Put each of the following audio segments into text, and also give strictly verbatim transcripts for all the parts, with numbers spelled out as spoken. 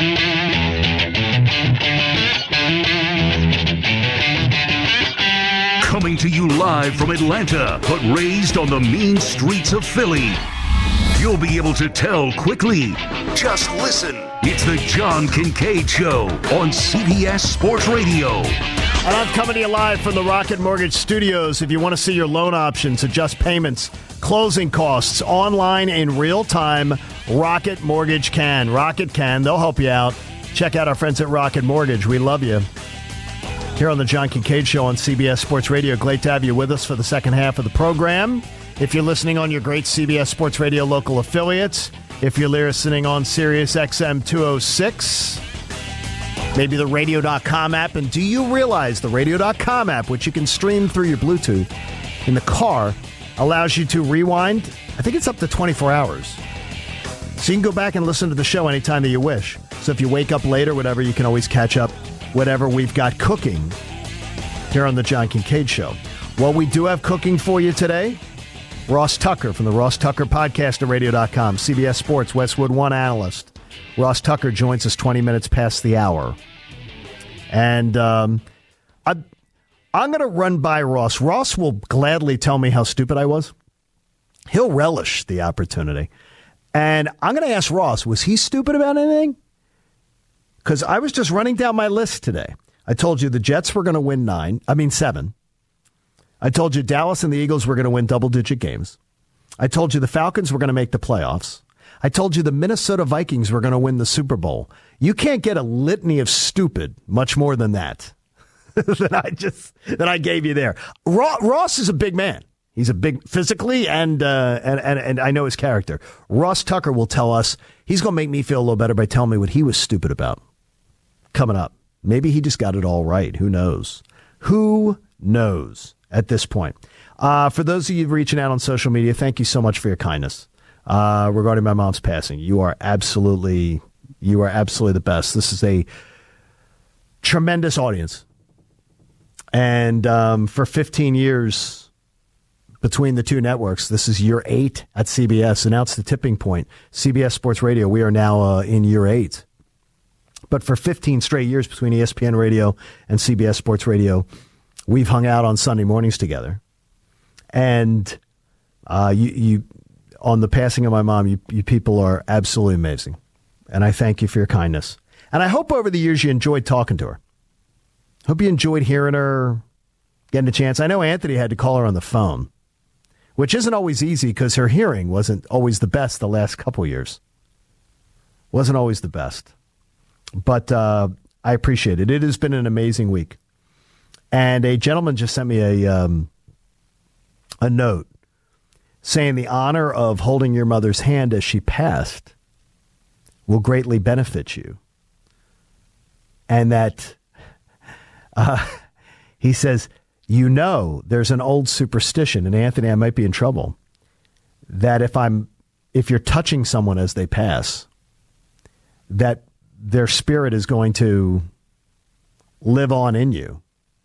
Coming to you live from Atlanta, but raised on the mean streets of Philly. You'll be able to tell quickly. Just listen. It's the John Kincaid Show on C B S Sports Radio. And I'm coming to you live from the Rocket Mortgage Studios. If you want to see your loan options, adjust payments, closing costs, online in real time, Rocket Mortgage can. Rocket can. They'll help you out. Check out our friends at Rocket Mortgage. We love you. Here on the John Kincaid Show on C B S Sports Radio. Great to have you with us for the second half of the program. If you're listening on your great C B S Sports Radio local affiliates, if you're listening on Sirius X M two oh six, maybe the radio dot com app, and do you realize the radio dot com app, which you can stream through your Bluetooth in the car, allows you to rewind, I think it's up to twenty-four hours. So you can go back and listen to the show anytime that you wish. So if you wake up late or whatever, you can always catch up whatever we've got cooking here on the John Kincaid Show. Well, we do have cooking for you today. Ross Tucker from the Ross Tucker Podcast at radio dot com, C B S Sports Westwood One analyst. Ross Tucker joins us twenty minutes past the hour. And um, I, I'm going to run by Ross. Ross will gladly tell me how stupid I was. He'll relish the opportunity. And I'm going to ask Ross, was he stupid about anything? Because I was just running down my list today. I told you the Jets were going to win nine. I mean, seven. I told you Dallas and the Eagles were going to win double-digit games. I told you the Falcons were going to make the playoffs. I told you the Minnesota Vikings were going to win the Super Bowl. You can't get a litany of stupid much more than that that I just that I gave you there. Ross is a big man. He's a big physically and uh, and, and and I know his character. Ross Tucker will tell us he's going to make me feel a little better by telling me what he was stupid about. Coming up. Maybe he just got it all right. Who knows? Who knows at this point? Uh, for those of you reaching out on social media, thank you so much for your kindness uh, regarding my mom's passing. You are absolutely, you are absolutely the best. This is a tremendous audience. And um, for fifteen years between the two networks, this is year eight at C B S. And now it's the tipping point. C B S Sports Radio, we are now uh, in year eight. But for fifteen straight years between E S P N Radio and C B S Sports Radio, we've hung out on Sunday mornings together. And uh, you, you, on the passing of my mom, you, you people are absolutely amazing. And I thank you for your kindness. And I hope over the years you enjoyed talking to her. Hope you enjoyed hearing her, getting a chance. I know Anthony had to call her on the phone, which isn't always easy because her hearing wasn't always the best the last couple years. Wasn't always the best. But uh, I appreciate it. It has been an amazing week. And a gentleman just sent me a um, a note saying the honor of holding your mother's hand as she passed will greatly benefit you. And that, uh, he says, you know, there's an old superstition, and Anthony, I might be in trouble, that if I'm, if you're touching someone as they pass, that their spirit is going to live on in you.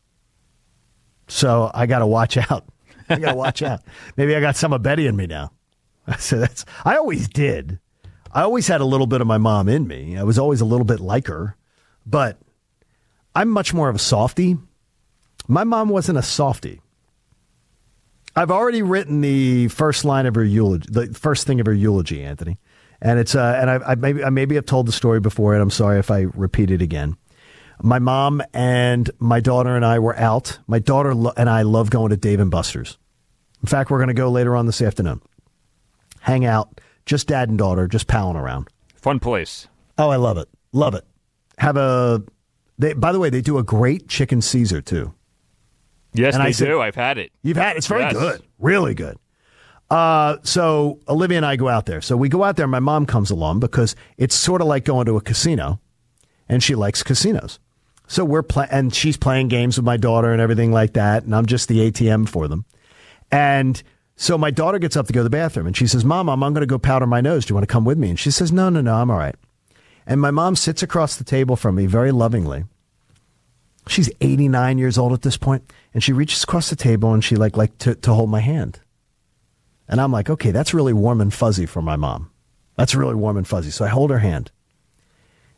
So I got to watch out. I got to watch out. Maybe I got some of Betty in me now. So that's, I always did. I always had a little bit of my mom in me. I was always a little bit like her, but I'm much more of a softie. My mom wasn't a softie. I've already written the first line of her eulogy, the first thing of her eulogy, Anthony. And it's uh, and I, I maybe I maybe have told the story before, and I'm sorry if I repeat it again. My mom and my daughter and I were out. My daughter lo- and I love going to Dave and Buster's. In fact, we're going to go later on this afternoon. Hang out, just dad and daughter, just palling around. Fun place. Oh, I love it, love it. Have a. They, by the way, they do a great chicken Caesar too. Yes, and they I said, do. I've had it. You've had it. It's very yes. good, really good. Uh, so Olivia and I go out there. So we go out there. My mom comes along because it's sort of like going to a casino, and she likes casinos. So we're playing, and she's playing games with my daughter and everything like that. And I'm just the A T M for them. And so my daughter gets up to go to the bathroom, and she says, "Mom, I'm, I'm going to go powder my nose. Do you want to come with me?" And she says, "No, no, no, I'm all right." And my mom sits across the table from me very lovingly. She's eighty-nine years old at this point, and she reaches across the table and she like like to, to hold my hand. And I'm like, okay, that's really warm and fuzzy for my mom. That's really warm and fuzzy. So I hold her hand.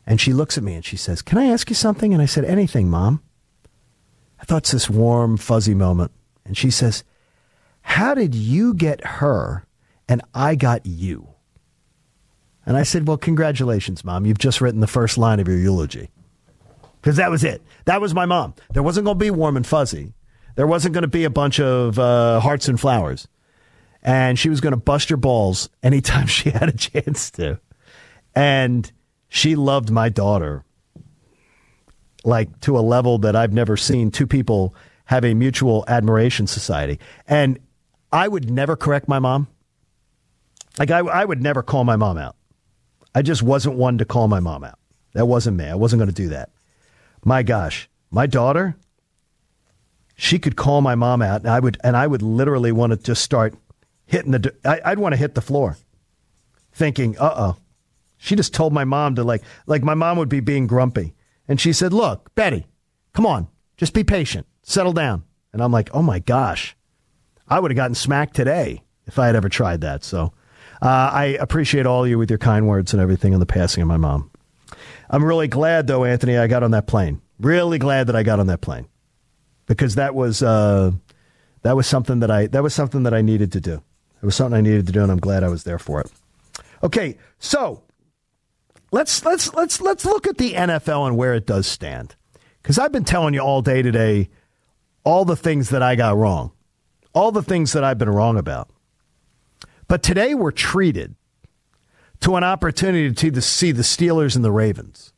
And she looks at me and she says, "Can I ask you something?" And I said, "Anything, Mom." I thought it's this warm, fuzzy moment. And she says, "How did you get her and I got you?" And I said, "Well, congratulations, Mom. You've just written the first line of your eulogy." Because that was it. That was my mom. There wasn't going to be warm and fuzzy. There wasn't going to be a bunch of uh, hearts and flowers. And she was going to bust your balls anytime she had a chance to. And she loved my daughter like to a level that I've never seen two people have a mutual admiration society. And I would never correct my mom. Like I, I would never call my mom out. I just wasn't one to call my mom out. That wasn't me. I wasn't going to do that. My gosh, my daughter, she could call my mom out, and I would, and I would literally want to just start hitting the. I, I'd want to hit the floor, thinking, "Uh oh," she just told my mom to like, like my mom would be being grumpy, and she said, "Look, Betty, come on, just be patient, settle down." And I'm like, "Oh my gosh, I would have gotten smacked today if I had ever tried that." So. Uh, I appreciate all of you with your kind words and everything on the passing of my mom. I'm really glad, though, Anthony, I got on that plane. Really glad that I got on that plane because that was uh, that was something that I that was something that I needed to do. It was something I needed to do, and I'm glad I was there for it. Okay, so let's let's let's let's look at the N F L and where it does stand, because I've been telling you all day today all the things that I got wrong, all the things that I've been wrong about. But today we're treated to an opportunity to see the Steelers and the Ravens.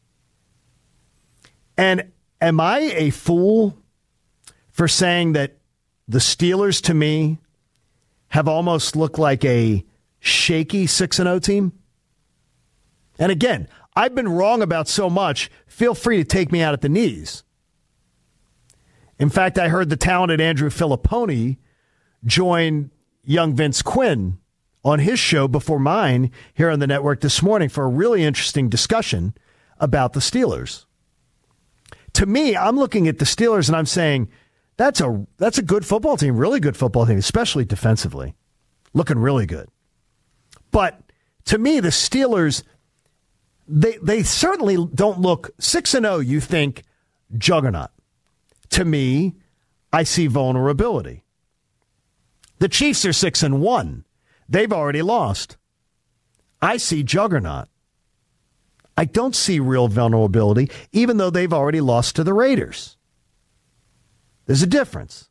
And am I a fool for saying that the Steelers, to me, have almost looked like a shaky six and oh team? And again, I've been wrong about so much. Feel free to take me out at the knees. In fact, I heard the talented Andrew Filipponi join young Vince Quinn on his show before mine here on the network this morning for a really interesting discussion about the Steelers. To me, I'm looking at the Steelers and I'm saying that's a that's a good football team, really good football team, especially defensively. Looking really good. But to me, the Steelers, they they certainly don't look six and oh, you think juggernaut. To me, I see vulnerability. The Chiefs are six and one. They've already lost. I see juggernaut. I don't see real vulnerability, even though they've already lost to the Raiders. There's a difference.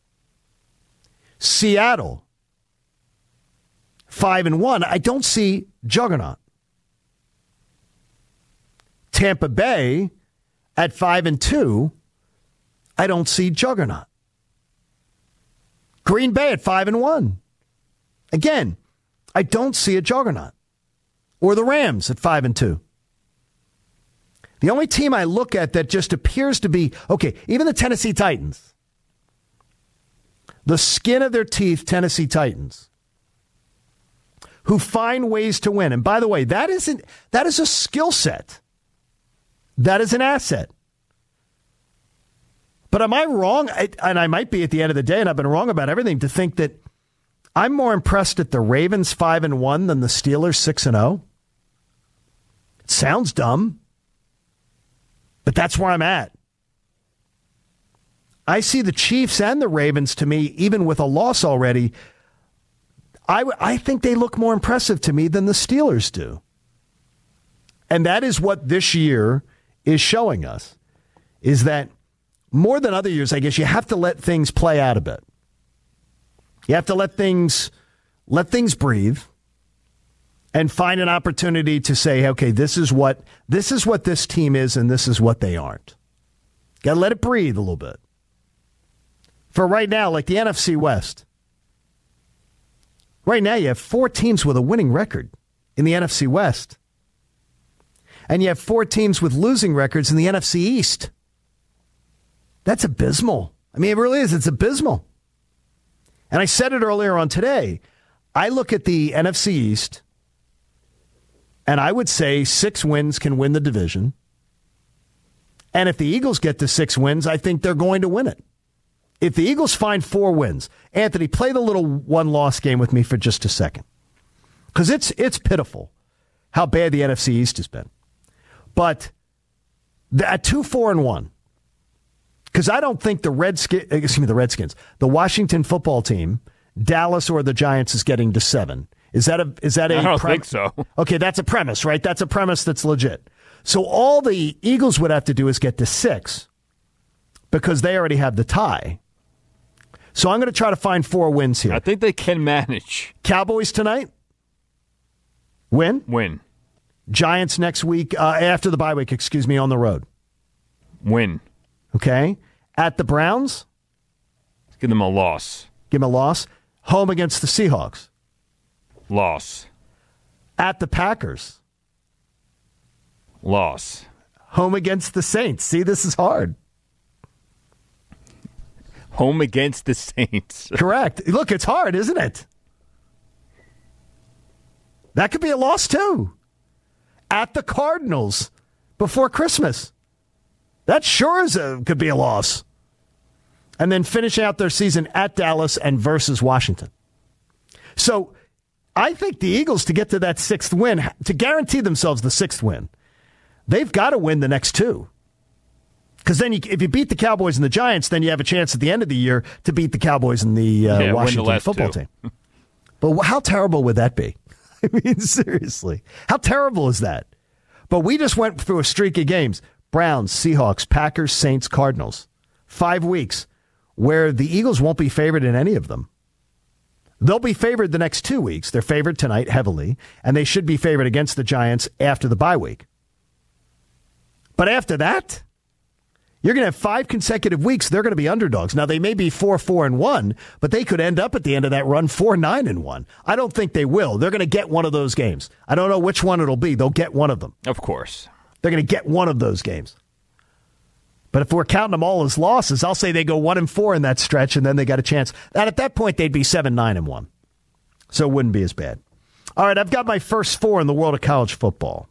Seattle, five and one. I don't see juggernaut. Tampa Bay at five and two. I don't see juggernaut. Green Bay at five and one. Again, I don't see a juggernaut. Or the Rams at five and two. The only team I look at that just appears to be, okay, even the Tennessee Titans. The skin of their teeth Tennessee Titans. Who find ways to win. And by the way, that isn't that is a skill set. That is an asset. But am I wrong? I, and I might be at the end of the day, and I've been wrong about everything, to think that I'm more impressed at the Ravens five and one than the Steelers six and oh. It sounds dumb, but that's where I'm at. I see the Chiefs and the Ravens, to me, even with a loss already, I, w- I think they look more impressive to me than the Steelers do. And that is what this year is showing us, is that more than other years, I guess you have to let things play out a bit. You have to let things let things breathe and find an opportunity to say, okay, this is what this is what this team is and this is what they aren't. Got to let it breathe a little bit. For right now, like the N F C West, right now you have four teams with a winning record in the N F C West. And you have four teams with losing records in the N F C East. That's abysmal. I mean, it really is. It's abysmal. And I said it earlier on today. I look at the N F C East, and I would say six wins can win the division. And if the Eagles get to six wins, I think they're going to win it. If the Eagles find four wins, Anthony, play the little one-loss game with me for just a second. Because it's it's pitiful how bad the N F C East has been. But the, at two, four, and one, because I don't think the Redskins, excuse me, the Redskins, the Washington football team, Dallas or the Giants is getting to seven. Is that a? Is that a? I don't prem- think so. Okay, that's a premise, right? That's a premise that's legit. So all the Eagles would have to do is get to six because they already have the tie. So I'm going to try to find four wins here. I think they can manage. Cowboys tonight? Win? Win. Giants next week, uh, after the bye week, excuse me, on the road. Win. Okay. At the Browns? Give them a loss. Give them a loss. Home against the Seahawks? Loss. At the Packers? Loss. Home against the Saints? See, this is hard. Home against the Saints. Correct. Look, it's hard, isn't it? That could be a loss, too. At the Cardinals before Christmas. That sure is a, could be a loss. And then finish out their season at Dallas and versus Washington. So I think the Eagles, to get to that sixth win, to guarantee themselves the sixth win, they've got to win the next two. Because then you, if you beat the Cowboys and the Giants, then you have a chance at the end of the year to beat the Cowboys and the uh, yeah, Washington the football two. team. But how terrible would that be? I mean, seriously. How terrible is that? But we just went through a streak of games. Browns, Seahawks, Packers, Saints, Cardinals. Five weeks where the Eagles won't be favored in any of them. They'll be favored the next two weeks. They're favored tonight heavily, and they should be favored against the Giants after the bye week. But after that, you're going to have five consecutive weeks. They're going to be underdogs. Now, they may be four, four, and one, but they could end up at the end of that run four, nine, and one. I don't think they will. They're going to get one of those games. I don't know which one it'll be. They'll get one of them. Of course. They're going to get one of those games. But if we're counting them all as losses, I'll say they go one and four in that stretch, and then they got a chance. And at that point, they'd be seven, nine, and one. So it wouldn't be as bad. All right, I've got my first four in the world of college football.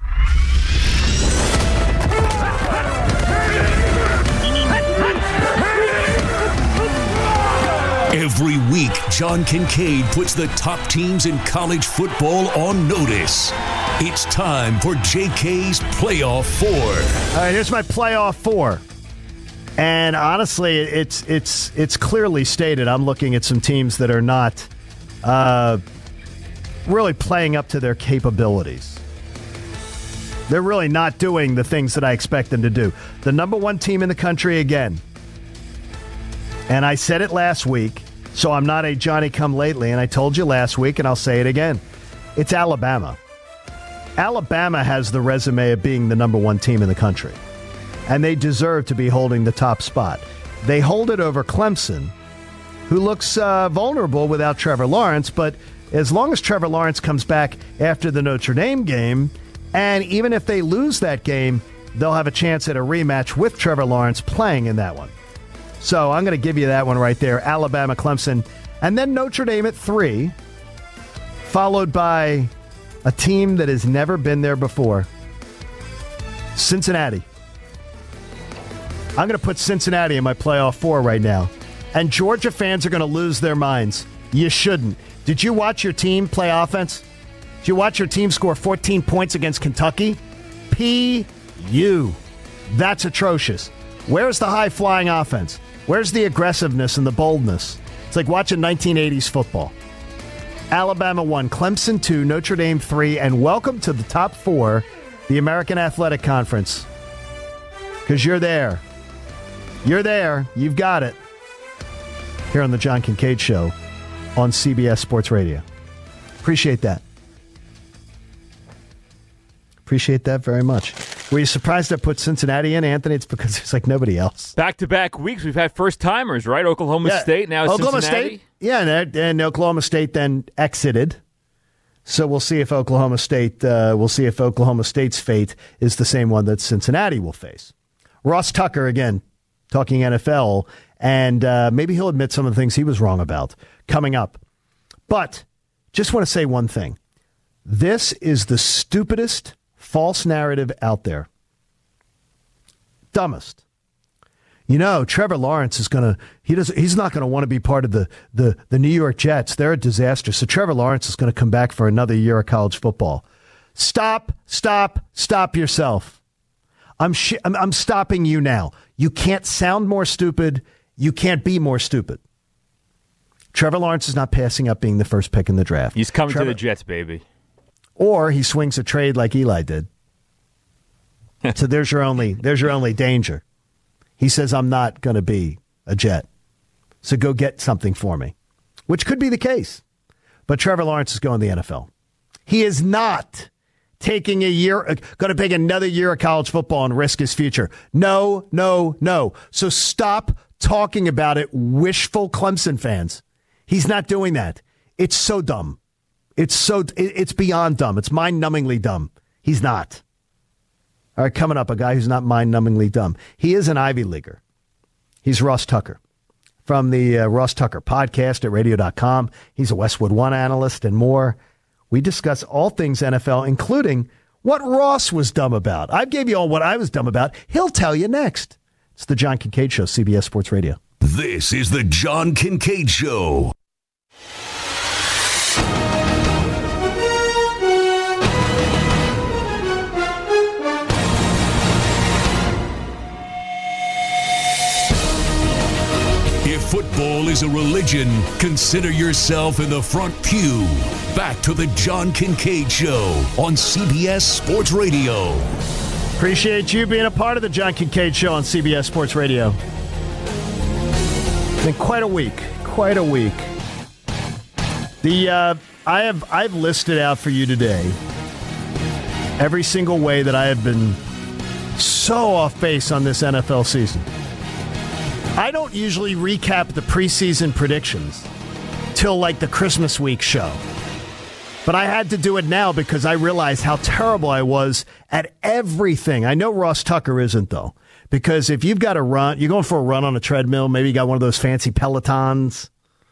Every week, John Kincaid puts the top teams in college football on notice. It's time for J K's Playoff Four. All right, here's my Playoff Four. And honestly, it's it's it's clearly stated. I'm looking at some teams that are not uh, really playing up to their capabilities. They're really not doing the things that I expect them to do. The number one team in the country again. And I said it last week, so I'm not a Johnny-come-lately, and I told you last week, and I'll say it again. It's Alabama. Alabama has the resume of being the number one team in the country, and they deserve to be holding the top spot. They hold it over Clemson, who looks uh, vulnerable without Trevor Lawrence, but as long as Trevor Lawrence comes back after the Notre Dame game, and even if they lose that game, they'll have a chance at a rematch with Trevor Lawrence playing in that one. So I'm going to give you that one right there, Alabama, Clemson, and then Notre Dame at three, followed by a team that has never been there before, Cincinnati. I'm going to put Cincinnati in my playoff four right now, and Georgia fans are going to lose their minds. You shouldn't. Did you watch your team play offense? Did you watch your team score fourteen points against Kentucky? P U. That's atrocious. Where's the high-flying offense? Where's the aggressiveness and the boldness? It's like watching nineteen eighties football. Alabama one, Clemson two, Notre Dame three, and welcome to the top four, the American Athletic Conference. Because you're there. You're there. You've got it. Here on the John Kincaid Show on C B S Sports Radio. Appreciate that. Appreciate that very much. Were you surprised I put Cincinnati in, Anthony? It's because there's like nobody else. Back-to-back weeks, we've had first-timers, right? Oklahoma Yeah. State, now Oklahoma Cincinnati. State, yeah, and, and Oklahoma State then exited. So we'll see if Oklahoma State, uh, we'll see if Oklahoma State's fate is the same one that Cincinnati will face. Ross Tucker again, talking N F L, and uh, maybe he'll admit some of the things he was wrong about coming up. But just want to say one thing: this is the stupidest false narrative out there. Dumbest. You know, Trevor Lawrence is going to, he does, he's not going to want to be part of the, the, the New York Jets. They're a disaster. So Trevor Lawrence is going to come back for another year of college football. Stop, stop, stop yourself. I'm, sh- I'm I'm stopping you now. You can't sound more stupid. You can't be more stupid. Trevor Lawrence is not passing up being the first pick in the draft. He's coming Trevor, to the Jets, baby. Or he swings a trade like Eli did. So there's your only there's your only danger. He says, I'm not going to be a Jet. So go get something for me, which could be the case. But Trevor Lawrence is going to the N F L. He is not taking a year, going to take another year of college football and risk his future. No, no, no. So stop talking about it, wishful Clemson fans. He's not doing that. It's so dumb. It's so it's beyond dumb. It's mind-numbingly dumb. He's not. All right, coming up, a guy who's not mind-numbingly dumb. He is an Ivy Leaguer. He's Ross Tucker from the uh, Ross Tucker podcast at radio dot com. He's a Westwood One analyst and more. We discuss all things N F L, including what Ross was dumb about. I gave you all what I was dumb about. He'll tell you next. It's the John Kincaid Show, C B S Sports Radio. This is the John Kincaid Show. If football is a religion, consider yourself in the front pew. Back to the John Kincaid Show on C B S Sports Radio. Appreciate you being a part of the John Kincaid Show on C B S Sports Radio. Been quite a week, quite a week. The uh, I have I've listed out for you today every single way that I have been so off base on this N F L season. I don't usually recap the preseason predictions till like the Christmas week show. But I had to do it now because I realized how terrible I was at everything. I know Ross Tucker isn't, though, because if you've got a run, you're going for a run on a treadmill, maybe you got one of those fancy Pelotons.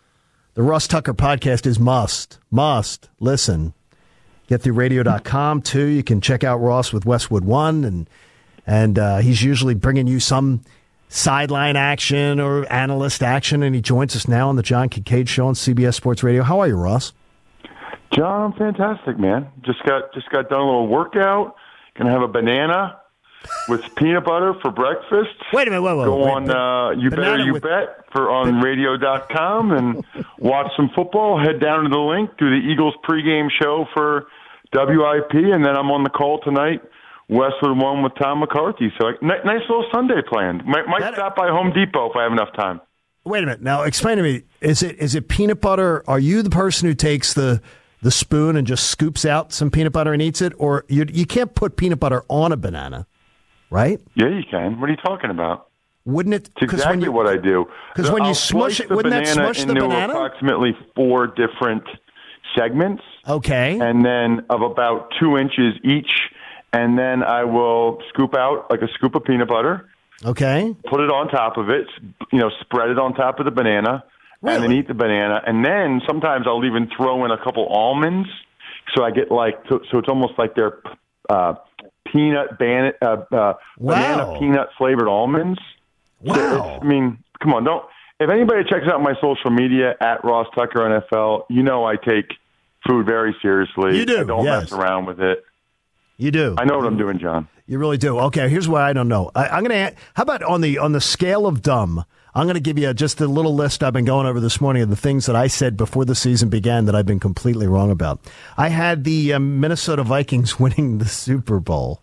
The Ross Tucker podcast is must, must listen. Get through radio dot com, too. You can check out Ross with Westwood One, and and uh, he's usually bringing you some sideline action or analyst action, and he joins us now on the John Kincaid Show on C B S Sports Radio. How are you, Ross? John, I'm fantastic, man. Just got just got done a little workout. Gonna have a banana with peanut butter for breakfast. Wait a minute, wait, wait, Go wait, on, uh, you better, you with, bet, for on radio dot com and watch some football. Head down to the link, do the Eagles pregame show for W I P, and then I'm on the call tonight, Westwood One with Tom McCarthy. So, like, nice little Sunday planned. Might, might that, stop by Home Depot if I have enough time. Wait a minute. Now, explain to me. Is it is it peanut butter? Are you the person who takes the the spoon and just scoops out some peanut butter and eats it? Or you you can't put peanut butter on a banana, right? Yeah, you can. What are you talking about? Wouldn't it? It's exactly when you, what I do. Because when you I'll smush it, wouldn't that smush the banana? Into approximately four different segments. Okay. And then of about two inches each. And then I will scoop out like a scoop of peanut butter. Okay. Put it on top of it, you know, spread it on top of the banana, really? And then eat the banana. And then sometimes I'll even throw in a couple almonds, so I get like, so, so it's almost like they're uh, peanut ban- uh, uh, wow. banana peanut flavored almonds. Wow. So I mean, come on, don't. If anybody checks out my social media at Ross Tucker N F L, you know I take food very seriously. You do. I don't yes. mess around with it. You do. I know what I'm doing, John. You really do. Okay, here's what I don't know. I, I'm going to. How about on the on the scale of dumb? I'm going to give you just a little list I've been going over this morning of the things that I said before the season began that I've been completely wrong about. I had the um, Minnesota Vikings winning the Super Bowl.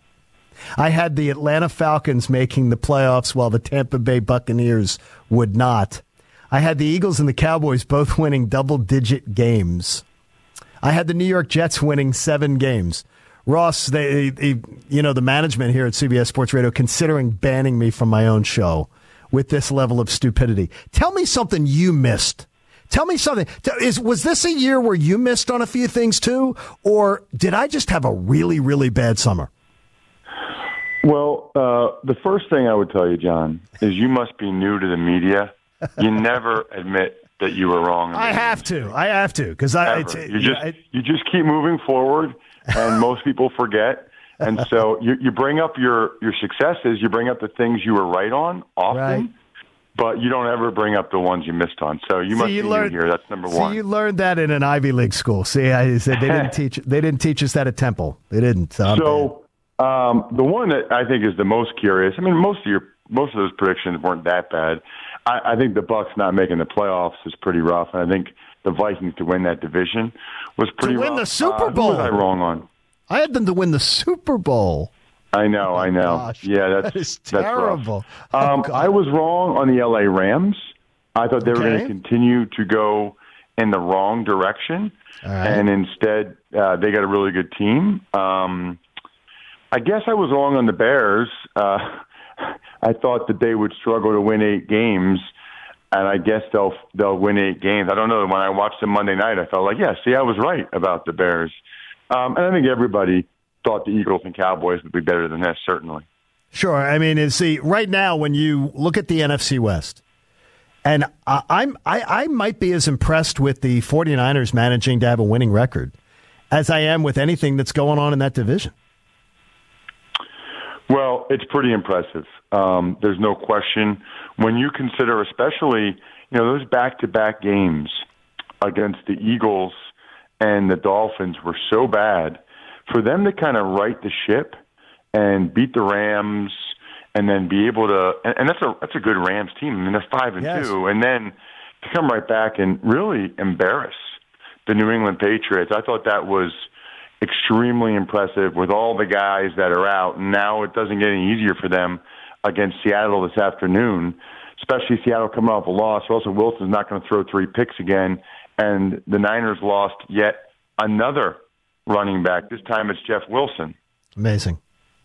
I had the Atlanta Falcons making the playoffs while the Tampa Bay Buccaneers would not. I had the Eagles and the Cowboys both winning double-digit games. I had the New York Jets winning seven games. Ross, they, they, you know, the management here at C B S Sports Radio considering banning me from my own show with this level of stupidity. Tell me something you missed. Tell me something. Is was this a year where you missed on a few things too, or did I just have a really, really bad summer? Well, uh, the first thing I would tell you, John, is you must be new to the media. You never admit that you were wrong. I have to. I have to because I. It's, you just I, you just keep moving forward. And most people forget. And so you, you bring up your, your successes, you bring up the things you were right on often, right. but you don't ever bring up the ones you missed on. So you See, must you be learned, new here. That's number see, one. you learned that in an Ivy League school. See, I said they didn't teach. They didn't teach us that at Temple. They didn't. So, I'm so um, the one that I think is the most curious. I mean, most of your most of those predictions weren't that bad. I, I think the Bucks not making the playoffs is pretty rough, and I think the Vikings to win that division was pretty to win rough. the Super uh, Bowl. Who was I wrong on? I had them to win the Super Bowl. I know, Oh, I know. gosh. Yeah, that's That is that's terrible. rough. Oh, Um, God. I was wrong on the L A Rams. I thought they were Okay. going to continue to go in the wrong direction, All right. and instead uh, they got a really good team. Um, I guess I was wrong on the Bears. Uh, I thought that they would struggle to win eight games, and I guess they'll they'll win eight games. I don't know. When I watched them Monday night, I felt like, yeah, see, I was right about the Bears. Um, and I think everybody thought the Eagles and Cowboys would be better than this, certainly. Sure. I mean, is see, right now when you look at the N F C West, and I, I'm I, I might be as impressed with the 49ers managing to have a winning record as I am with anything that's going on in that division. Well, it's pretty impressive. Um, there's no question. When you consider, especially, you know, those back-to-back games against the Eagles and the Dolphins were so bad, for them to kind of right the ship and beat the Rams and then be able to, and, and that's a that's a good Rams team. I mean, they're five and Yes. two, and then to come right back and really embarrass the New England Patriots. I thought that was extremely impressive with all the guys that are out. And now it doesn't get any easier for them against Seattle this afternoon, especially Seattle coming off a loss. Russell Wilson's not going to throw three picks again, and the Niners lost yet another running back. This time it's Jeff Wilson. Amazing.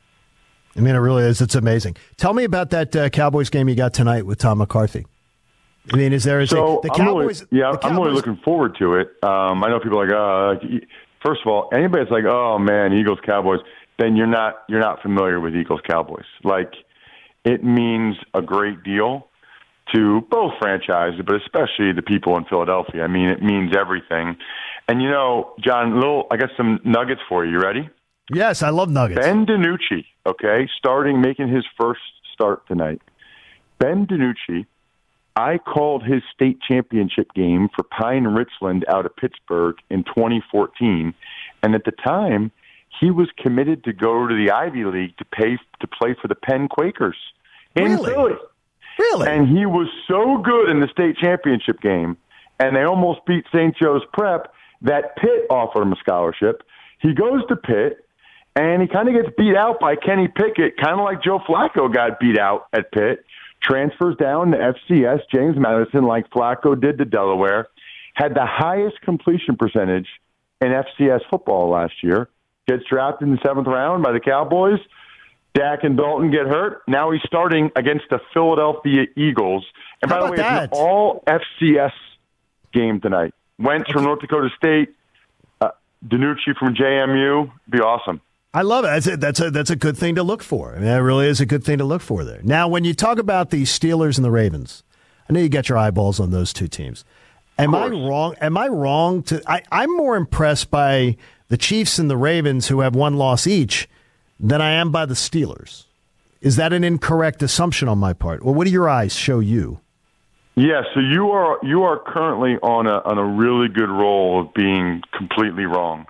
I mean, it really is. It's amazing. Tell me about that uh, Cowboys game you got tonight with Tom McCarthy. I mean, is there is So a, the I'm Cowboys? really, yeah, the I'm really Cowboys- looking forward to it. Um, I know people are like, uh, first of all, anybody that's like, oh man, Eagles Cowboys, then you're not you're not familiar with Eagles Cowboys. Like, it means a great deal to both franchises, but especially the people in Philadelphia. I mean, it means everything. And you know, John, little, I got some nuggets for you. You ready? Yes, I love Nuggets. Ben DiNucci, okay, starting, making his first start tonight. Ben DiNucci, I called his state championship game for Pine Richland out of Pittsburgh in twenty fourteen, and at the time, he was committed to go to the Ivy League to pay to play for the Penn Quakers in Really? Philly. Really? And he was so good in the state championship game, and they almost beat Saint Joe's Prep, that Pitt offered him a scholarship. He goes to Pitt, and he kind of gets beat out by Kenny Pickett, kind of like Joe Flacco got beat out at Pitt. Transfers down to F C S, James Madison, like Flacco did to Delaware. Had the highest completion percentage in F C S football last year. Gets drafted in the seventh round by the Cowboys. Dak and Dalton get hurt. Now he's starting against the Philadelphia Eagles. And How by the about way, that? it's an all F C S game tonight. Wentz from North Dakota State, uh, DiNucci from J M U. Be awesome. I love it. That's a, that's a that's a good thing to look for. I mean, that really is a good thing to look for there. Now, when you talk about the Steelers and the Ravens, I know you got your eyeballs on those two teams. Am I wrong? Am I wrong to? I, I'm more impressed by the Chiefs and the Ravens, who have one loss each, than I am by the Steelers. Is that an incorrect assumption on my part? Well, what do your eyes show you? Yeah, so you are you are currently on a on a really good roll of being completely wrong.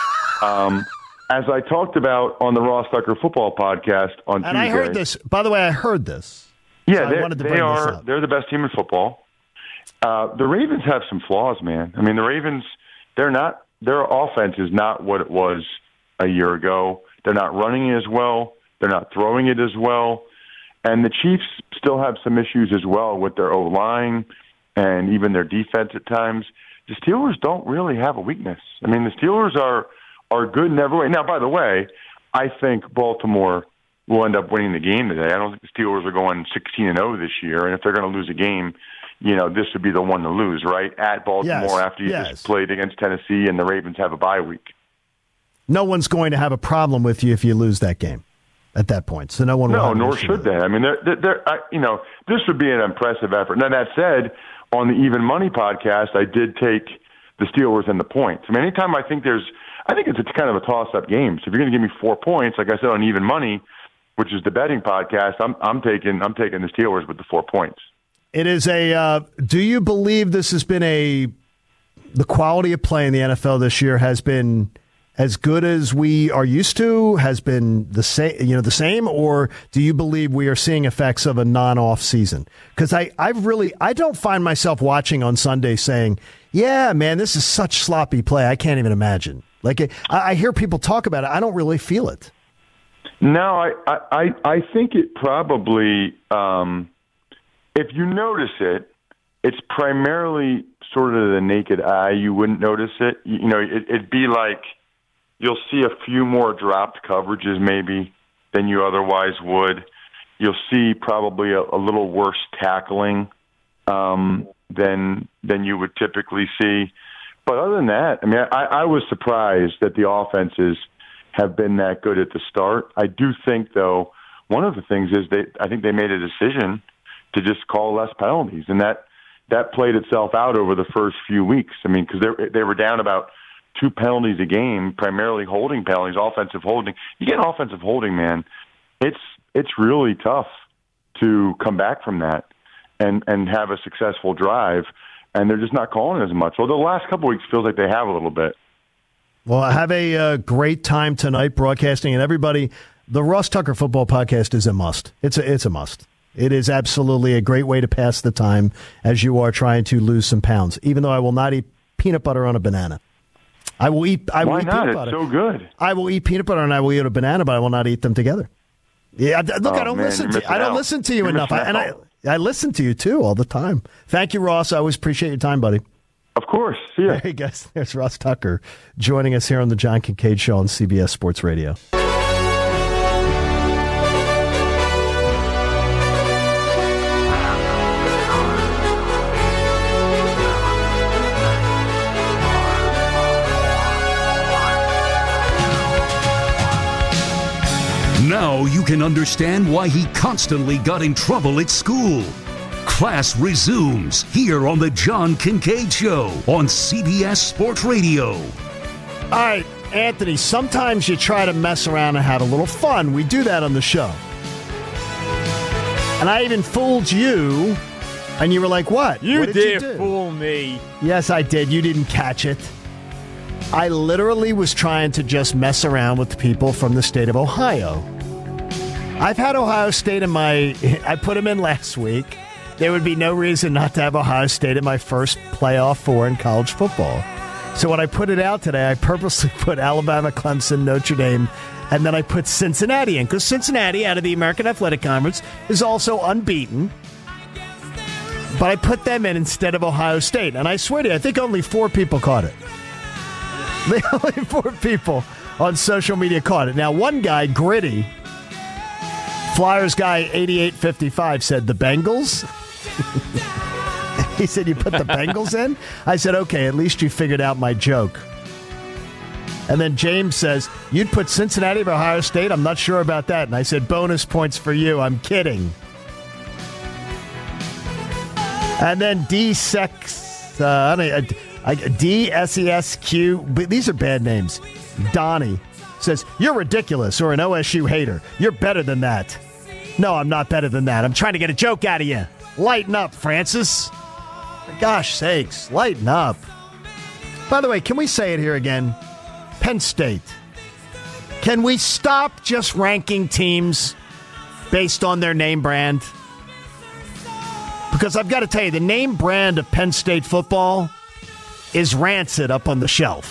um, as I talked about on the Ross Tucker Football Podcast on And Tuesday. I heard this. By the way, I heard this. Yeah, so I they, wanted to they bring are. this up. They're the best team in football. Uh, the Ravens have some flaws, man. I mean, the Ravens, they're not. Their offense is not what it was a year ago. They're not running it as well. They're not throwing it as well. And the Chiefs still have some issues as well with their O-line and even their defense at times. The Steelers don't really have a weakness. I mean, the Steelers are are good in every way. Now, by the way, I think Baltimore will end up winning the game today. I don't think the Steelers are going sixteen and oh this year. And if they're going to lose a game, you know, this would be the one to lose, right? At Baltimore Yes, after you yes. just played against Tennessee and the Ravens have a bye week. No one's going to have a problem with you if you lose that game at that point. So no one will No, have an nor issue should with it. they. I mean, they're, they're, they're, I, you know, this would be an impressive effort. Now, that said, on the Even Money podcast, I did take the Steelers and the points. I mean, anytime I think there's, I think it's a kind of a toss-up game. So if you're going to give me four points, like I said on Even Money, which is the betting podcast, I'm I'm taking I'm taking the Steelers with the four points. It is a. Uh, do you believe this has been a? The quality of play in the N F L this year has been as good as we are used to. Has been the same. You know, the same. Or do you believe we are seeing effects of a non-off season? Because I, I've really, I don't find myself watching on Sunday saying, "Yeah, man, this is such sloppy play. I can't even imagine." Like I, I hear people talk about it. I don't really feel it. No, I, I, I think it probably, um, if you notice it, it's primarily sort of the naked eye. You wouldn't notice it. You, you know, it, it'd be like you'll see a few more dropped coverages maybe than you otherwise would. You'll see probably a, a little worse tackling um, than than you would typically see. But other than that, I mean, I, I was surprised that the offenses have been that good at the start. I do think, though, one of the things is they I think they made a decision to just call less penalties, and that that played itself out over the first few weeks. I mean, because they they were down about two penalties a game, primarily holding penalties, offensive holding. You get offensive holding, man, it's it's really tough to come back from that and and have a successful drive, and they're just not calling as much. Although the last couple of weeks feels like they have a little bit. Well, have a uh, great time tonight broadcasting, and everybody, the Ross Tucker Football Podcast is a must. It's a it's a must. It is absolutely a great way to pass the time as you are trying to lose some pounds. Even though I will not eat peanut butter on a banana, I will eat. I will Why eat not? peanut It's butter. so good. I will eat peanut butter and I will eat a banana, but I will not eat them together. Yeah, look, Oh, I don't man, listen you're to. I don't missing out. listen to you You're enough, I, missing and I out. I listen to you too all the time. Thank you, Ross. I always appreciate your time, buddy. Of course. See ya. Hey, guys, there's Ross Tucker joining us here on the John Kincaid Show on C B S Sports Radio. Now you can understand why he constantly got in trouble at school. Class resumes here on the John Kincaid Show on C B S Sports Radio. All right, Anthony, sometimes you try to mess around and have a little fun. We do that on the show. And I even fooled you, and you were like, what? You what did, did you do? fool me. Yes, I did. You didn't catch it. I literally was trying to just mess around with the people from the state of Ohio. I've had Ohio State in my... I put them in last week. There would be no reason not to have Ohio State in my first playoff four in college football. So when I put it out today, I purposely put Alabama, Clemson, Notre Dame, and then I put Cincinnati in, because Cincinnati, out of the American Athletic Conference, is also unbeaten. But I put them in instead of Ohio State. And I swear to you, I think only four people caught it. Only four people on social media caught it. Now, one guy, Gritty, Flyers guy eighty-eight fifty-five, said, the Bengals? He said, you put the Bengals in? I said, okay, at least you figured out my joke. And then James says, you'd put Cincinnati over Ohio State? I'm not sure about that. And I said, bonus points for you. I'm kidding. And then D-Sex, uh, I, I, D S E S Q, these are bad names. Donnie says, you're ridiculous, or an O S U hater. You're better than that. No, I'm not better than that. I'm trying to get a joke out of you. Lighten up, Francis. For gosh sakes, lighten up. By the way, can we say it here again? Penn State. Can we stop just ranking teams based on their name brand? Because I've got to tell you, the name brand of Penn State football is rancid up on the shelf.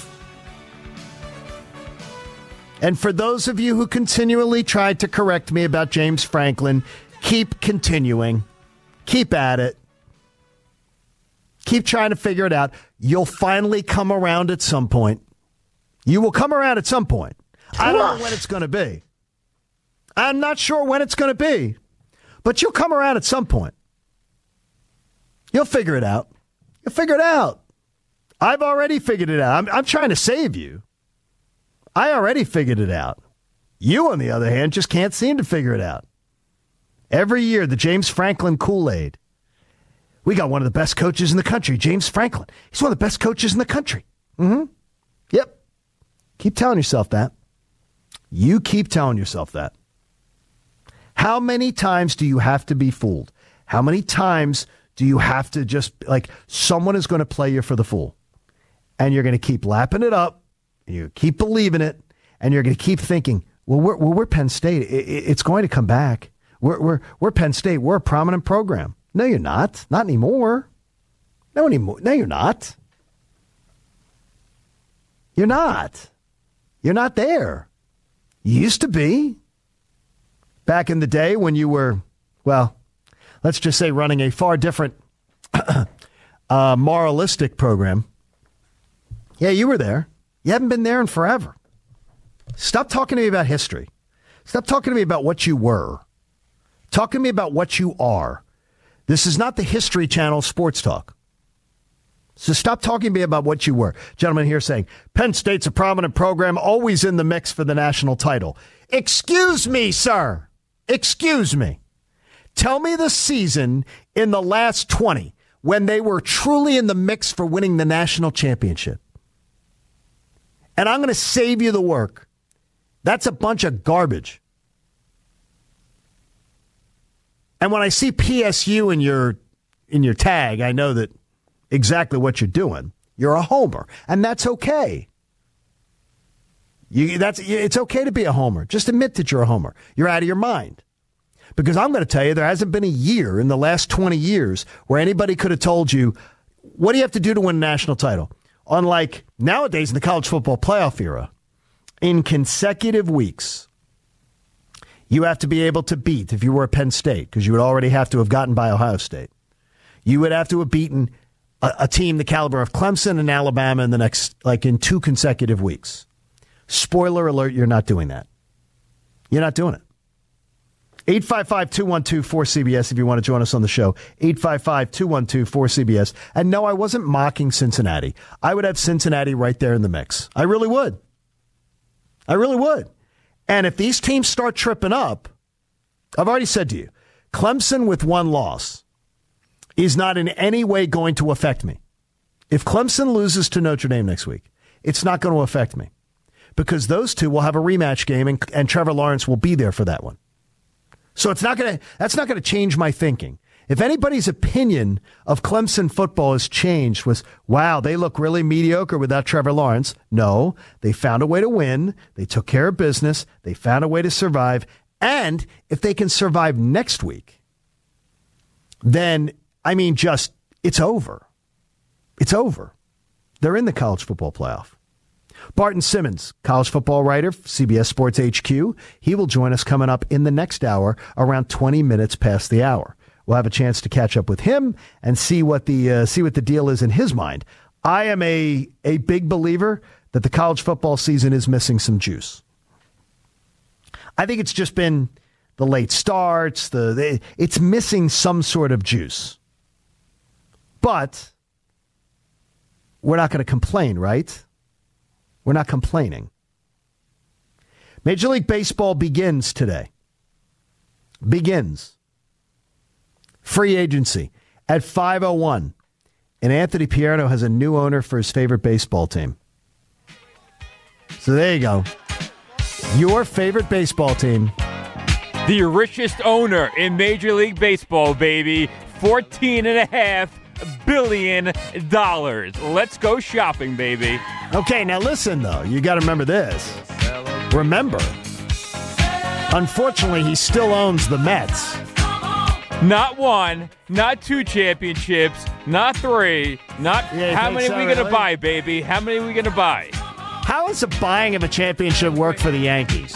And for those of you who continually tried to correct me about James Franklin, keep continuing. Keep at it. Keep trying to figure it out. You'll finally come around at some point. You will come around at some point. I don't know when it's going to be. I'm not sure when it's going to be. But you'll come around at some point. You'll figure it out. You'll figure it out. I've already figured it out. I'm, I'm trying to save you. I already figured it out. You, on the other hand, just can't seem to figure it out. Every year, the James Franklin Kool-Aid. We got one of the best coaches in the country, James Franklin. He's one of the best coaches in the country. Mm-hmm. Yep. Keep telling yourself that. You keep telling yourself that. How many times do you have to be fooled? How many times Do you have to just, like, someone is going to play you for the fool, and you're going to keep lapping it up, you keep believing it, and you're going to keep thinking, well, we're, well, we're Penn State. It, it, it's going to come back. We're, we're, we're Penn State. We're a prominent program. No, you're not. Not anymore. No, anymore. No, you're not. You're not. You're not there. You used to be. Back in the day when you were, well, let's just say running a far different uh, moralistic program. Yeah, you were there. You haven't been there in forever. Stop talking to me about history. Stop talking to me about what you were. Talk to me about what you are. This is not the History Channel sports talk. So stop talking to me about what you were. Gentlemen here saying, Penn State's a prominent program, always in the mix for the national title. Excuse me, sir. Excuse me. Tell me the season in the last twenty when they were truly in the mix for winning the national championship. And I'm going to save you the work. That's a bunch of garbage. And when I see P S U in your in your tag, I know that exactly what you're doing. You're a homer, and that's okay. You, that's it's okay to be a homer. Just admit that you're a homer. You're out of your mind. Because I'm going to tell you, there hasn't been a year in the last twenty years where anybody could have told you, what do you have to do to win a national title? Unlike nowadays in the college football playoff era, in consecutive weeks, you have to be able to beat, if you were at Penn State, because you would already have to have gotten by Ohio State. You would have to have beaten a, a team the caliber of Clemson and Alabama in the next, like in two consecutive weeks. Spoiler alert, you're not doing that. You're not doing it. eight five five, two one two, four C B S if you want to join us on the show. eight five five, two one two, four C B S. And no, I wasn't mocking Cincinnati. I would have Cincinnati right there in the mix. I really would. I really would. And if these teams start tripping up, I've already said to you, Clemson with one loss is not in any way going to affect me. If Clemson loses to Notre Dame next week, it's not going to affect me because those two will have a rematch game and, and Trevor Lawrence will be there for that one. So it's not going to, that's not going to change my thinking. If anybody's opinion of Clemson football has changed was, wow, they look really mediocre without Trevor Lawrence. No, they found a way to win. They took care of business. They found a way to survive. And if they can survive next week, then, I mean, just, it's over. It's over. They're in the college football playoff. Barton Simmons, college football writer, C B S Sports H Q. He will join us coming up in the next hour, around twenty minutes past the hour. We'll have a chance to catch up with him and see what the uh, see what the deal is in his mind. I am a a big believer that the college football season is missing some juice. I think it's just been the late starts, the, the it's missing some sort of juice. But we're not going to complain, right? We're not complaining. Major League Baseball begins today. Begins. Free agency at five oh one. And Anthony Pierno has a new owner for his favorite baseball team. So there you go. Your favorite baseball team. The richest owner in Major League Baseball, baby. fourteen and a half billion dollars. Let's go shopping, baby. Okay, now listen, though. You got to remember this. Remember, unfortunately, he still owns the Mets. Not one, not two championships, not three, not Yeah, how think many so, are we going to really? buy, baby? How many are we going to buy? How is the buying of a championship work for the Yankees?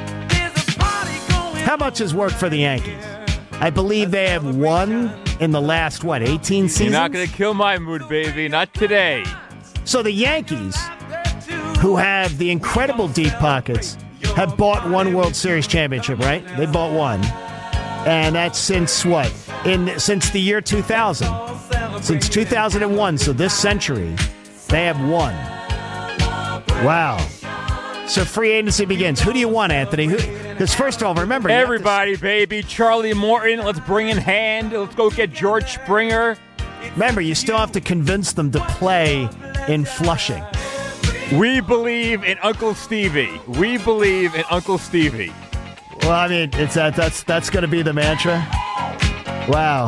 How much has worked for the Yankees? I believe they have won in the last, what, eighteen seasons? You're not going to kill my mood, baby. Not today. So the Yankees, who have the incredible deep pockets, have bought one World Series championship, right? They bought one. And that's since what? In since the year two thousand. Since two thousand one, so this century, they have won. Wow. So free agency begins. Who do you want, Anthony? Because first of all, remember... you have to- Everybody, baby. Charlie Morton. Let's bring in hand. Let's go get George Springer. remember, you still have to convince them to play in Flushing. We believe in Uncle Stevie. We believe in Uncle Stevie. Well, I mean, it's that that's that's going to be the mantra. Wow.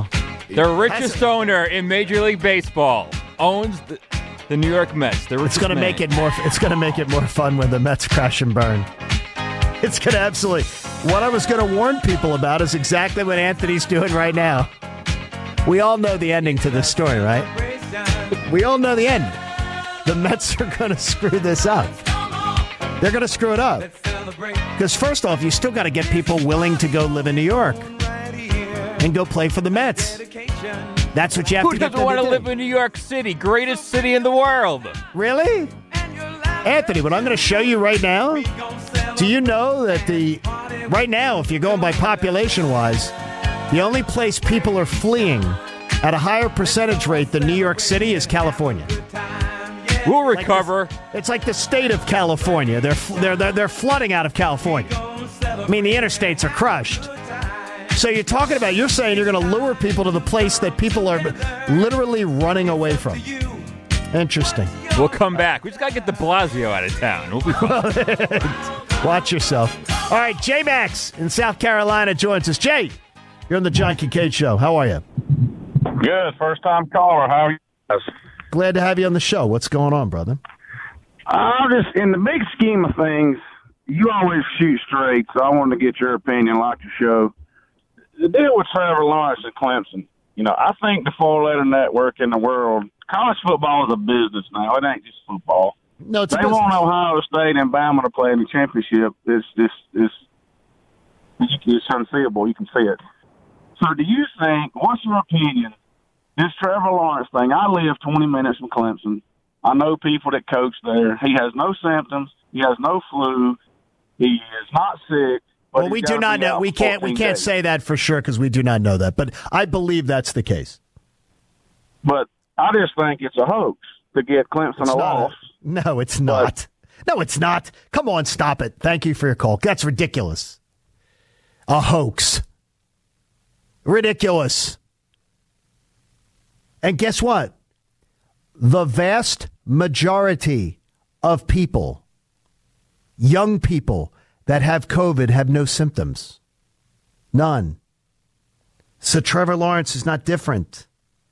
The richest owner in Major League Baseball owns the, the New York Mets. The it's going to make it more. It's going to make it more fun when the Mets crash and burn. It's going to absolutely. What I was going to warn people about is exactly what Anthony's doing right now. We all know the ending to this story, right? We all know the end. The Mets are going to screw this up. They're going to screw it up. Because first off, you still got to get people willing to go live in New York and go play for the Mets. That's what you have Who to get them to do. Who doesn't want to live in New York City? Greatest city in the world. Really? Anthony, what I'm going to show you right now, do you know that the right now, if you're going by population-wise, the only place people are fleeing at a higher percentage rate than New York City is California. We'll recover. Like this, it's like the state of California. They're, they're, they're, they're flooding out of California. I mean, the interstates are crushed. So you're talking about, you're saying you're going to lure people to the place that people are literally running away from. Interesting. We'll come back. We just got to get de Blasio out of town. We'll be fine. Watch yourself. All right, J-Max in South Carolina joins us. Jay, you're on the John Kincaid Show. How are you? Good. First-time caller. How are you guys? Glad to have you on the show. What's going on, brother? I'm just, in the big scheme of things, you always shoot straight, so I wanted to get your opinion, like your show. The deal with Trevor Lawrence and Clemson, you know, I think the four-letter network in the world, college football is a business now. It ain't just football. No, it's they a business. want Ohio State and Bama to play in the championship. It's, it's, it's, it's unseeable. You can see it. So do you think, what's your opinion, this Trevor Lawrence thing? I live twenty minutes from Clemson. I know people that coach there. He has no symptoms. He has no flu. He is not sick. Well, we do not know. We can't. We can't say that for sure because we do not know that. But I believe that's the case. But I just think it's a hoax to get Clemson a loss. No, it's not. No, it's not. Come on, stop it. Thank you for your call. That's ridiculous. A hoax. Ridiculous. And guess what? The vast majority of people, young people that have COVID, have no symptoms. None. So Trevor Lawrence is not different.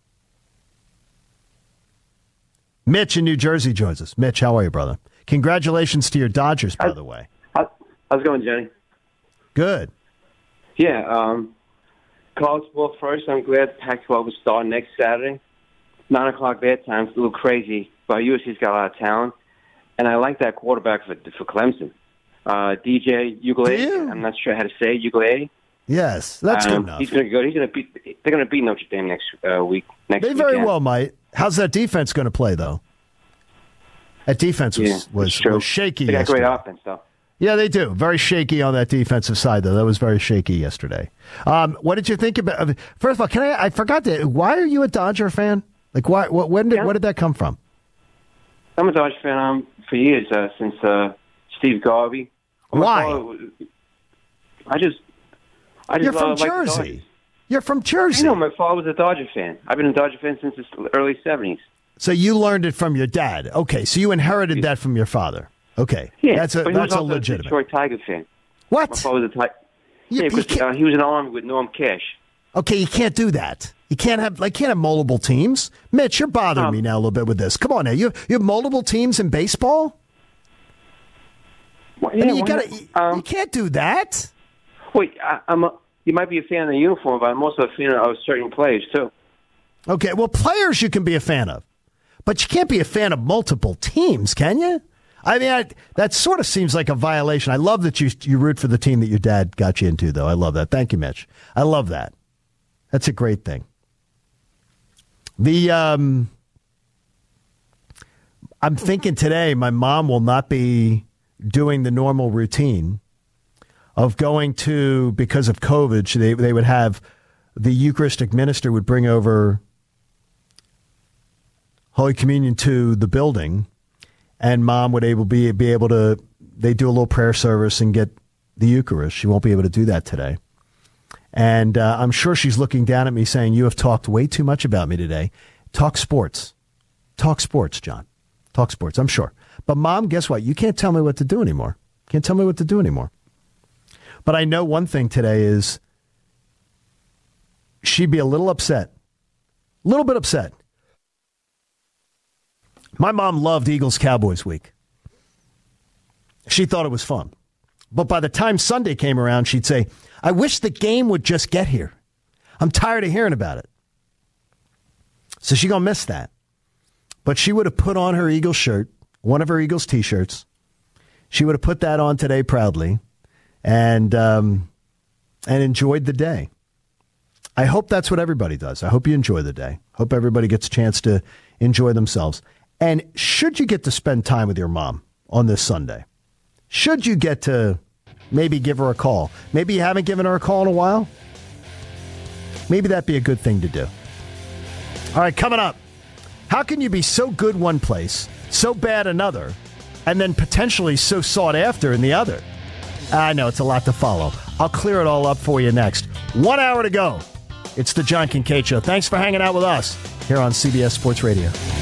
Mitch in New Jersey joins us. Mitch, how are you, brother? Congratulations to your Dodgers, by I, the way. I, how's it going, Jenny? Good. Yeah, um, college football first. I'm glad Pac twelve will start next Saturday. nine o'clock their time. It's a little crazy, but U S C's got a lot of talent. And I like that quarterback for for Clemson. Uh, D J Ugalele. I'm not sure how to say it, Ugalele. Yes, that's um, good enough. He's going to go. He's going to beat. They're going to beat Notre Dame next uh, week. Next they very weekend. well might. How's that defense going to play, though? That defense was yeah, was, was shaky. They got yesterday. great offense, though. Yeah, they do. Very shaky on that defensive side, though. That was very shaky yesterday. Um, what did you think about? First of all, can I? I forgot to. Why are you a Dodger fan? Like, why? What? When did? Yeah. Where did that come from? I'm a Dodger fan um, for years uh, since uh, Steve Garvey. Why? I just. I just You're from uh, like the Jersey. Dodgers. You're from Jersey. I know. My father was a Dodger fan. I've been a Dodger fan since the early seventies. So you learned it from your dad. Okay, so you inherited that from your father. Okay, yeah, that's a but he that's was a also legitimate. A Detroit Tiger fan. What? My father was a Tiger. You- Yeah, you because can't- uh, he was in the Army with Norm Cash. Okay, you can't do that. You can't have like can't have multiple teams. Mitch, you're bothering Um, me now a little bit with this. Come on now, you you have multiple teams in baseball. Well, I mean, yeah, you why gotta. not? You, Um, you can't do that. Wait, I, I'm a, you might be a fan of the uniform, but I'm also a fan of certain players too. Okay, well, players you can be a fan of, but you can't be a fan of multiple teams, can you? I mean, I, that sort of seems like a violation. I love that you you root for the team that your dad got you into, though. I love that. Thank you, Mitch. I love that. That's a great thing. The um, I'm thinking today my mom will not be doing the normal routine of going to, because of COVID, they they would have the Eucharistic minister would bring over Holy Communion to the building, and mom would able be be able to, they do a little prayer service and get the Eucharist. She won't be able to do that today. And uh, I'm sure she's looking down at me saying, you have talked way too much about me today. Talk sports. Talk sports, John. Talk sports, I'm sure. But mom, guess what? You can't tell me what to do anymore. Can't tell me what to do anymore. But I know one thing today is she'd be a little upset A little bit upset. My mom loved Eagles Cowboys week. She thought it was fun. But by the time Sunday came around, she'd say, I wish the game would just get here. I'm tired of hearing about it. So she's going to miss that. But she would have put on her Eagles shirt, one of her Eagles T-shirts. She would have put that on today proudly and um, and enjoyed the day. I hope that's what everybody does. I hope you enjoy the day. Hope everybody gets a chance to enjoy themselves. And should you get to spend time with your mom on this Sunday, should you get to maybe give her a call, maybe you haven't given her a call in a while, maybe that'd be a good thing to do. All right, coming up, how can you be so good one place, so bad another, and then potentially so sought after in the other? I know, it's a lot to follow. I'll clear it all up for you next. One hour to go. It's the John Kincaid Show. Thanks for hanging out with us here on C B S Sports Radio.